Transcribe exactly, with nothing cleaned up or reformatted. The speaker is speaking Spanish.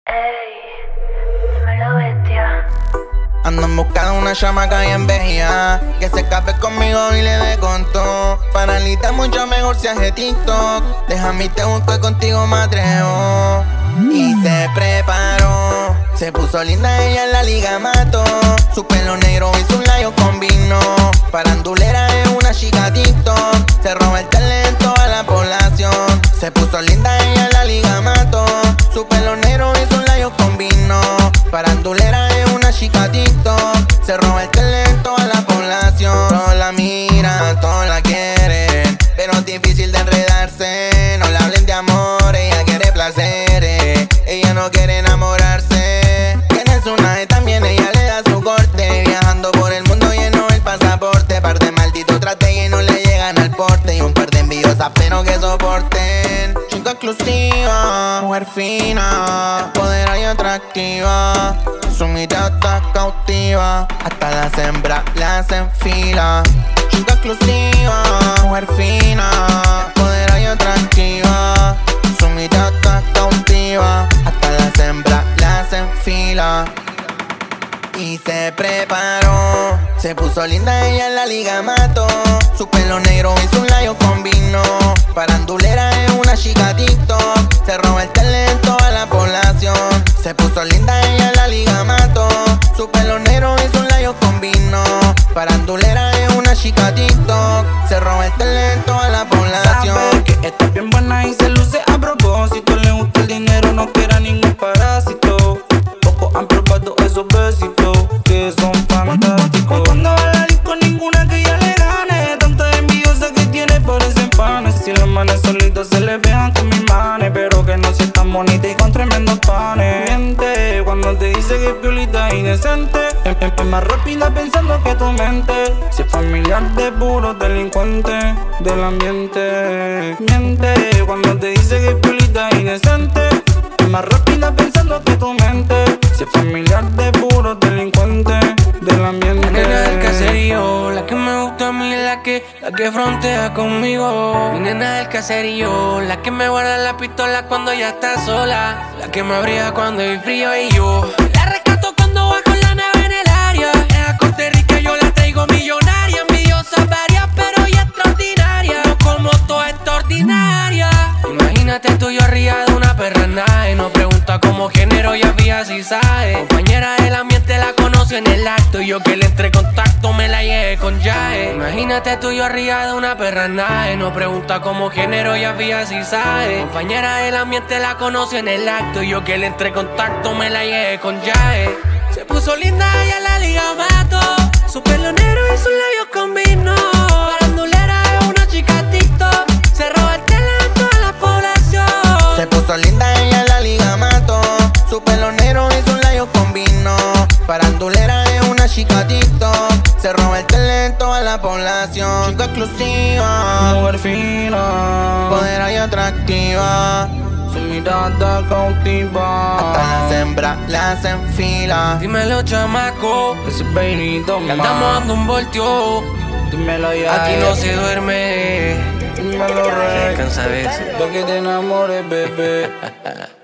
Ey, dímelo, bestia. Ando en busca de una chamaca bien bella, que se escape conmigo y le dé con todo. Para Lita mucho mejor si hace TikTok. Déjame te busco y contigo me atrevo. Y se preparó, se puso linda, ella en la liga mató. Su pelo negro y su layo combinó. Parandulera es una chica TikTok, se roba el talento a la población. Se puso linda, ella en la liga mató. Su pelo negro y su layo combinó. Parandulera es una chica TikTok, se roba el talento a la población. Todos la miran, todos la quieren, pero es difícil de enredarse. No le hablen de amor, ella quiere placeres, ella no quiere enamorarse. Tiene su nave también, ella le da su corte. Viajando por el mundo lleno el pasaporte. Par de malditos trates y no le llegan al porte. Y un par de envidiosas pero que soporten. Chica exclusiva, mujer fina, empoderada y atractiva. Su mirada cautiva, hasta las hembras le hacen fila. Chica exclusiva, mujer fina, empoderada y atractiva. Su mirada cautiva, hasta las hembras le hacen fila. Y se preparó, se puso linda, ella en la liga mató. Su pelo negro y su layo combinó. Parandulera es una chica TikTok, se roba el talento a la población. Se puso linda, ella en la liga mató. Su pelo negro y su layo combinó. Parandulera es una chica TikTok, se roba el talento a la población. Sabe que está bien buena y se luce a propósito. Le gusta el dinero, no quiera ningún parásito. Pocos han probado esos besitos que son fantásticos. Cuando va a la disco ninguna que ya le gane. Tanta envidiosa que tiene parecen panes. Si las manes solitas se le vean con mis manes, pero que no sea tan bonita y con tremendos panes. Miente cuando te dice que es piolita e indecente. Es, es, es más rápida pensando que tu mente. Si es familiar de puros delincuentes del ambiente. Miente cuando te dice que es piolita e indecente. Es más rápida pensando que tu mente. Si es familiar de puros delincuentes del ambiente. La nena del caserío, la que me gusta a mí, la que, la que frontea conmigo. Mi nena del caserío, la que me guarda la pistola cuando ella está sola. La que me abriga cuando hay frío y yo la rescato cuando bajo la nave en el área. Es a corte rica, yo la traigo millonaria. Envidiosa varias, pero ella extraordinaria. No como toda extraordinaria. Imagínate tú y yo arriba de una perra nave. No pregunta cómo género, ya vía si sabe. Compañera del ambiente la conoce en el acto. Y yo que le entre contacto me la llegué con llaje. Imagínate tú y yo arriba de una perra nave. No pregunta cómo género, ya vía si sabe. Compañera del ambiente la conoce en el acto. Y yo que le entre contacto me la llegué con llaje. Se puso linda ella la liga mató. Su pelo negro y sus labios combinó. Parandulera es una chica TikTok, se roba el talento a la población. Se puso linda, ella en la liga mató. Su pelo negro y su layo combinó. Parandulera es una chica TikTok, se roba el talento a la población. Chica exclusiva, Mujer fina, empoderada y atractiva. su mirada cautiva. Hasta las hembras le hacen fila. Dímelo, chamaco, Ese peinito que más. andamos dando un voltio. Dímelo ya. Aquí no se duerme. Dímelo, Se rey. cansa de eso. De que te enamores, bebé.